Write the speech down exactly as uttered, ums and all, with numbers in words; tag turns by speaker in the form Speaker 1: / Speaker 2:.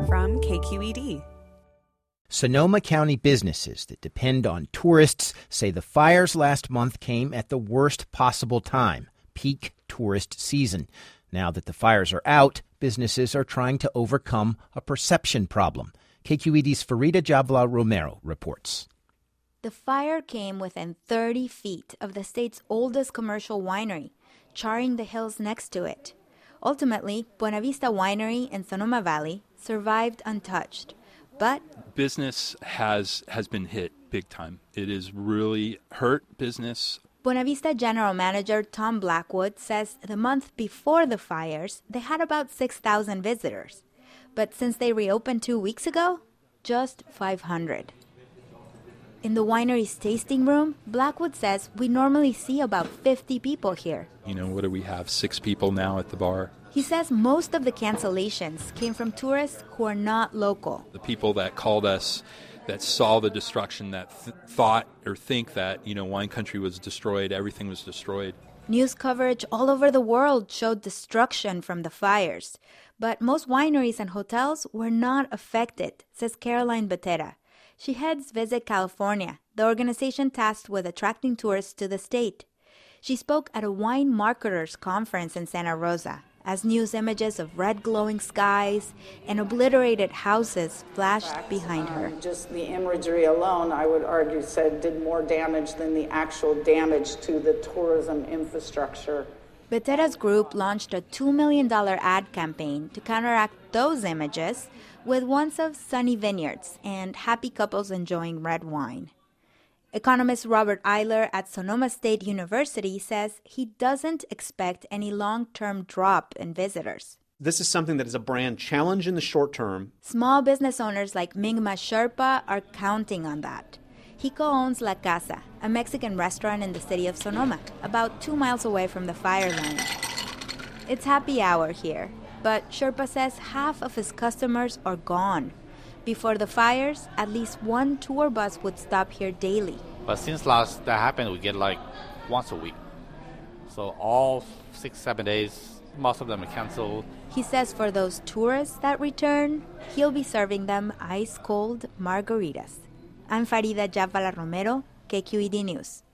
Speaker 1: from K Q E D.
Speaker 2: Sonoma County businesses that depend on tourists say the fires last month came at the worst possible time, peak tourist season. Now that the fires are out, businesses are trying to overcome a perception problem. K Q E D's Farida Jabvala Romero reports.
Speaker 3: The fire came within thirty feet of the state's oldest commercial winery, charring the hills next to it. Ultimately, Buena Vista Winery in Sonoma Valley survived untouched. But
Speaker 4: business has has been hit big time. It has really hurt business.
Speaker 3: Buena Vista General Manager Tom Blackwood says the month before the fires, they had about six thousand visitors. But since they reopened two weeks ago, just five hundred. In the winery's tasting room, Blackwood says we normally see about fifty people here.
Speaker 4: You know, what do we have, six people now at the bar?
Speaker 3: He says most of the cancellations came from tourists who are not local.
Speaker 4: The people that called us, that saw the destruction, that th- thought or think that, you know, wine country was destroyed, everything was destroyed.
Speaker 3: News coverage all over the world showed destruction from the fires. But most wineries and hotels were not affected, says Caroline Betera. She heads Visit California, the organization tasked with attracting tourists to the state. She spoke at a wine marketers conference in Santa Rosa as news images of red glowing skies and obliterated houses flashed behind her.
Speaker 5: Um, just the imagery alone, I would argue, said did more damage than the actual damage to the tourism infrastructure.
Speaker 3: Betera's group launched a two million dollars ad campaign to counteract those images with ones of sunny vineyards and happy couples enjoying red wine. Economist Robert Eiler at Sonoma State University says he doesn't expect any long-term drop in visitors.
Speaker 6: This is something that is a brand challenge in the short term.
Speaker 3: Small business owners like Mingma Sherpa are counting on that. He co-owns La Casa, a Mexican restaurant in the city of Sonoma, about two miles away from the fire line. It's happy hour here, but Sherpa says half of his customers are gone. Before the fires, at least one tour bus would stop here daily.
Speaker 7: But since last that happened, we get like once a week. So all six, seven days, most of them are canceled.
Speaker 3: He says for those tourists that return, he'll be serving them ice-cold margaritas. I'm Farida Jabvala Romero, K Q E D News.